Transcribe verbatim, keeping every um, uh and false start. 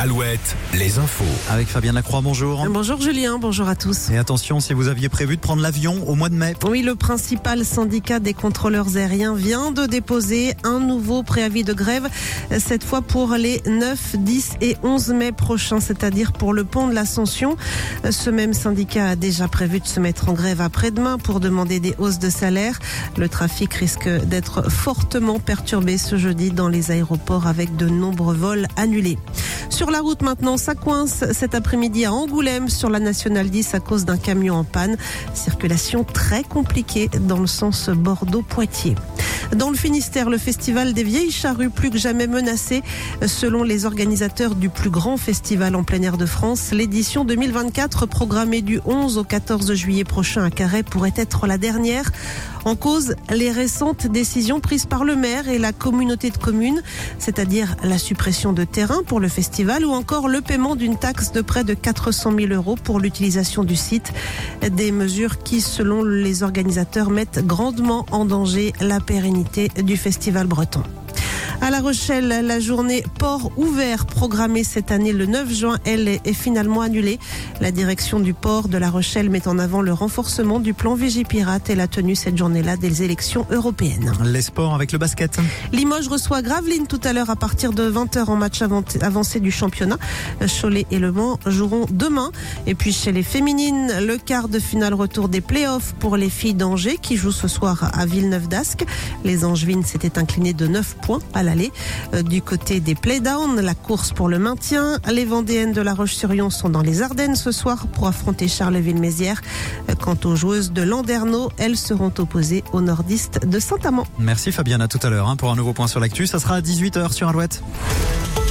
Alouette, les infos. Avec Fabien Lacroix, bonjour. Bonjour Julien, bonjour à tous. Et attention, si vous aviez prévu de prendre l'avion au mois de mai. Oui, le principal syndicat des contrôleurs aériens vient de déposer un nouveau préavis de grève, cette fois pour les neuf, dix et onze mai prochains, c'est-à-dire pour le pont de l'Ascension. Ce même syndicat a déjà prévu de se mettre en grève après-demain pour demander des hausses de salaire. Le trafic risque d'être fortement perturbé ce jeudi dans les aéroports avec de nombreux vols annulés. Sur la route maintenant, ça coince cet après-midi à Angoulême sur la nationale dix à cause d'un camion en panne. Circulation très compliquée dans le sens Bordeaux-Poitiers. Dans le Finistère, le festival des Vieilles Charrues plus que jamais menacé. Selon les organisateurs du plus grand festival en plein air de France, l'édition deux mille vingt-quatre, programmée du onze au quatorze juillet prochain à Carhaix, pourrait être la dernière. En cause, les récentes décisions prises par le maire et la communauté de communes, c'est-à-dire la suppression de terrain pour le festival ou encore le paiement d'une taxe de près de quatre cent mille euros pour l'utilisation du site. Des mesures qui, selon les organisateurs, mettent grandement en danger la pérennité du festival breton. À La Rochelle, la journée port ouvert programmée cette année le neuf juin, elle est finalement annulée. La direction du port de La Rochelle met en avant le renforcement du plan Vigipirate et la tenue cette journée-là des élections européennes. Les sports avec le basket. Limoges reçoit Gravelines tout à l'heure à partir de vingt heures en match avancé du championnat. Cholet et Le Mans joueront demain. Et puis chez les féminines, le quart de finale retour des playoffs pour les filles d'Angers qui jouent ce soir à Villeneuve-d'Ascq. Les Angevines s'étaient inclinées de neuf points à l'aller. Du côté des playdowns, la course pour le maintien. Les Vendéennes de La Roche-sur-Yon sont dans les Ardennes ce soir pour affronter Charleville-Mézières. Quant aux joueuses de Landerneau, elles seront opposées aux nordistes de Saint-Amand. Merci Fabien, à tout à l'heure hein, pour un nouveau point sur l'actu. Ça sera à dix-huit heures sur Alouette.